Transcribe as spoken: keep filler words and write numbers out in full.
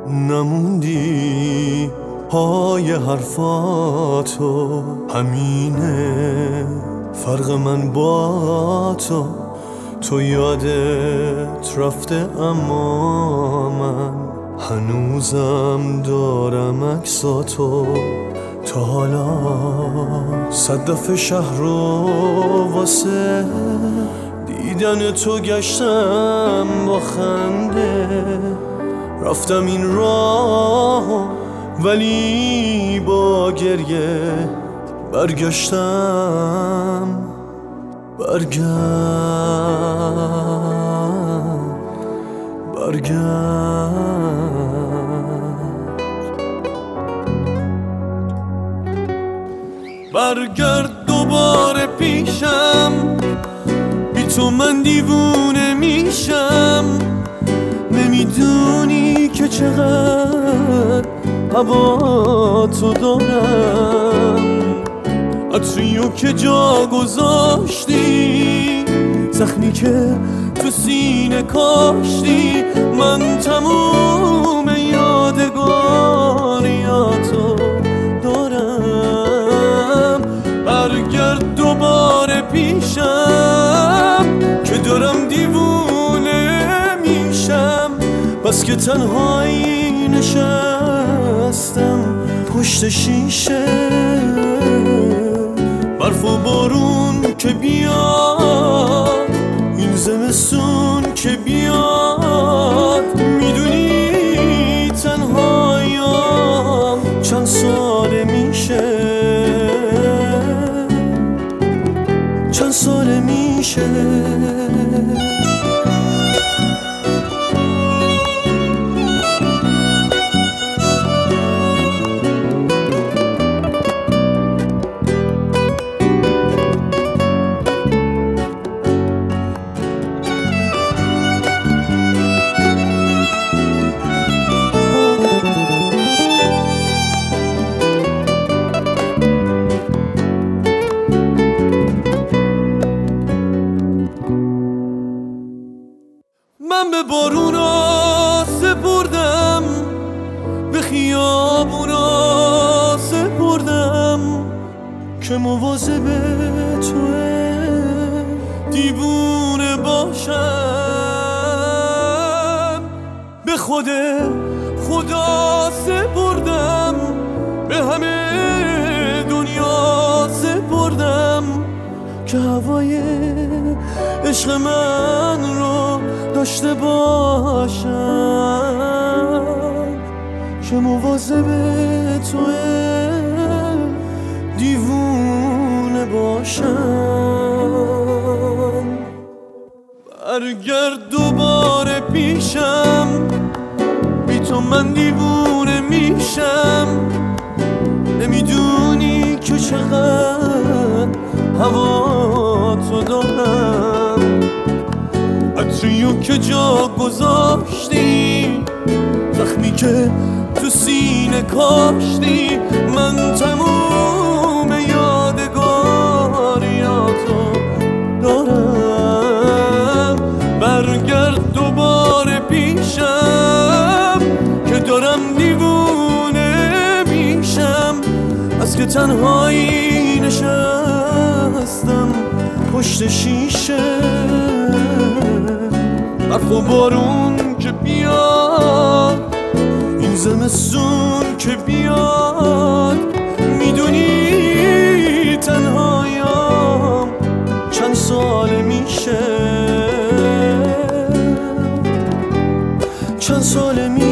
نموندی پای حرفاتو، همینه فرق من با تو. تو یادت رفته اما من هنوزم دارم عکساتو. تا حالا صد دفعه شهر رو واسه دیدن تو گشتم با خنده، رفتم این راه ولی با گریه برگشتم. برگشت برگشت برگرد دوباره پیشم، بی تو من دیوونه میشم. نمیدونی که چقدر هوا تو دارم، عطریو که جا گذاشتی، زخمی که تو سینه کاشتی. من تموم یادگاریاتو دارم. برگرد دوباره پیشم که دارم دیوونه میشم. بس که تنهایی نشستم پشت شیشه، برف و بارون که بیاد، این زمستون که بیاد. میدونی تنهاییم چند ساله میشه، چند ساله میشه. من به بارونا سپردم، به خیابونا سپردم، که مواظب توه دیوونه باشم. به خود خدا سپردم، به همه دنیا سپردم، که هوای عشق من رو داشته باشم، که مواظب توه دیوونه باشم. برگرد دوباره پیشم، بی تو من دیوونه میشم. نمیدونی که چقدر هوا تو دارم، عطریو که جا گذاشتی، زخمی که تو سینه کاشتی. من تموم یادگاریاتو دارم. برگرد دوباره پیشم که دارم دیوونه میشم. از که تنهایی نشستم پشت شیشه، برف و بارون که بیاد، این زمستون که بیاد. میدونی تنهایم چند ساله میشه، چند ساله میشه.